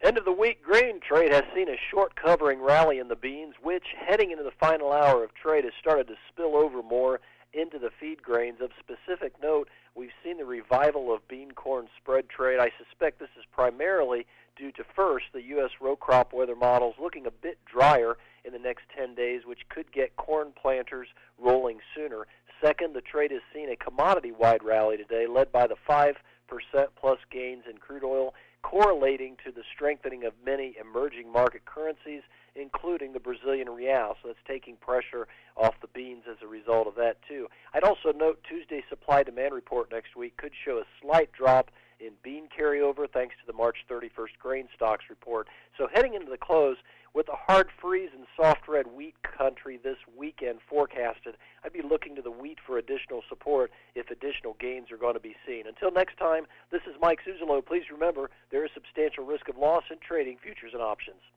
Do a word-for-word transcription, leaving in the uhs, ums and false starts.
End of the week grain trade has seen a short covering rally in the beans, which, heading into the final hour of trade, has started to spill over more into the feed grains. Of specific note, we've seen the revival of bean-corn spread trade. I suspect this is primarily due to, first, the U S row crop weather models looking a bit drier in the next ten days, which could get corn planters rolling sooner. Second, the trade has seen a commodity-wide rally today, led by the five percent plus gains in crude oil, correlating to the strengthening of many emerging market currencies, including the Brazilian real. So that's taking pressure off the beans as a result of that, too. I'd also note Tuesday's supply-demand report next week could show a slight drop in bean carryover thanks to the March thirty-first grain stocks report. So heading into the close, with a hard freeze in soft red wheat country this weekend forecasted, I'd be looking to the wheat for additional support if additional gains are going to be seen. Until next time, this is Mike Zuzolo. Please remember, there is substantial risk of loss in trading futures and options.